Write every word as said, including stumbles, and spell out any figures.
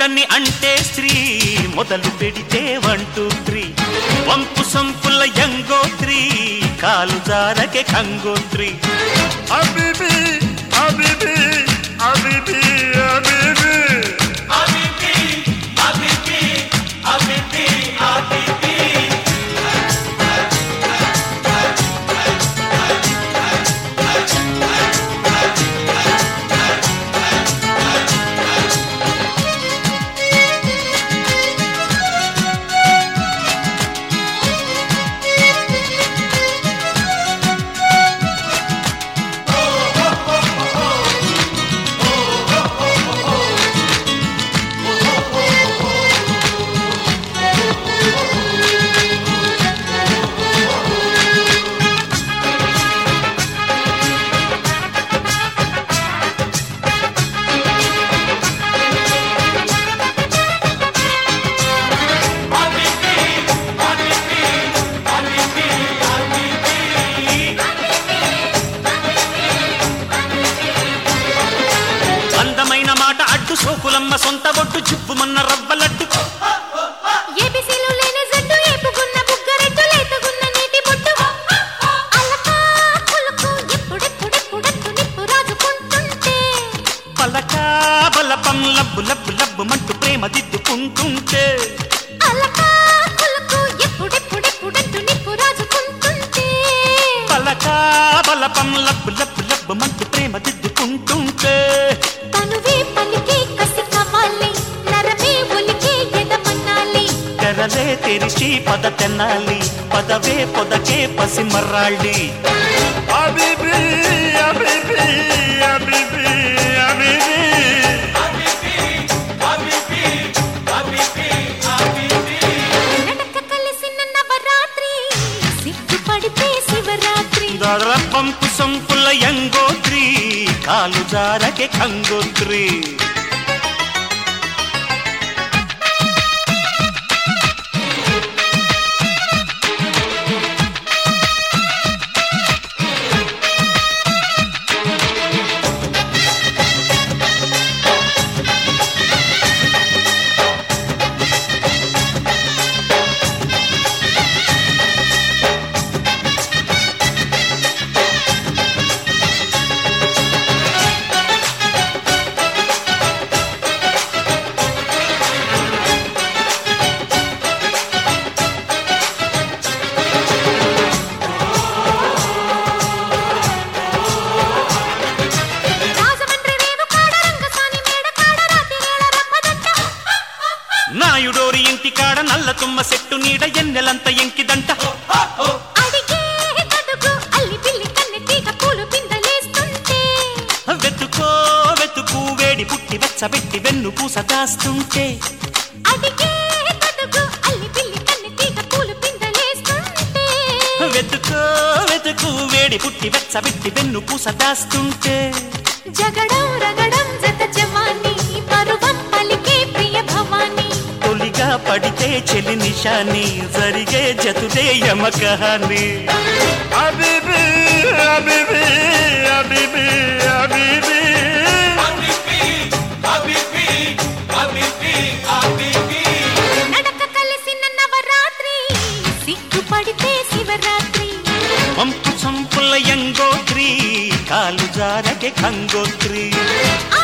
వద్దని అంటే స్త్రీ మొదలు పెడితే వన్ టూ త్రీ వంపు సంపుల యంగోత్రి కాలు జారకే కంగోత్రి అబిబి అబిబి అబిబి అబిబి అబిబి అబిబి అబిబి అబిబి సోకులమ్మ సొంత బొట్టు చిప్పుమన్న రవ్వలట్టు ఏబీసీలు లేని జట్టు ఏపుకున్న బుగ్గరెట్టు లేతగున్న నీటి బొట్టు అలకా పులుకు ఎప్పుడెప్పుడెప్పుడెప్పుడు నిప్పు రాజుకుంటుంటే పలకా బలపం లబ్బు లబ్బు లబ్బు మంటూ ప్రేమ దిద్దుకుంటుంటే అలకా పులుకు ఎప్పుడెప్పుడెప్పుడెప్పుడు నిప్పు రాజుకుంటుంటే పలకా బలపం లబ్బు లబ్బు లబ్బు మంటూ ప్రేమ దిద్దుకుంటుంటే తనువే పలికే కసి కావాలి నరమే ఒలికే ఎదమన్నాలి తెరలే తెరిచి పద తెన్నాలి పదవే పొదకే పసి మర్రాళ్ళి అబిబి అబిబి అబిబి అబిబి నడక కలిసిన నవరాత్రి సిగ్గుపడితే శివరాత్రి పంపు సంపుల యంగోత్రి కాలు జారకే కంగోత్రి నాయుడోరి ఇంటి కాడ నల్ల తుమ్మ చెట్టు నీడ ఎన్నెలంత ఎంకిదంట అడిగే గడుగు అల్లి పిల్లి కన్నెటీగ పూలు పిందలేస్తుంటే వెతుకో వెతుకు వేడి పుట్టి వెచ్చబెట్టి వెన్ను పూస దాస్తుంటే అడిగే గడుగు అల్లి పిల్లి కన్నెటీగ పూలు పిందలేస్తుంటే వెతుకో వెతుకు వేడి పుట్టి వెచ్చబెట్టి వెన్ను పూస దాస్తుంటే జగడం రగడం జత జవాని పరువం పలికే ప్రియ భవాని తొలిగా పడితే చెలి నిషాని జరిగే జతుడే యమకహాని అబిబి అబిబి అబిబి అబిబి నడక కలిసిన నవరాత్రి సిగ్గుపడితే శివరాత్రి పంపు సంపుల యంగోత్రి కాలు జారకే కంగోత్రి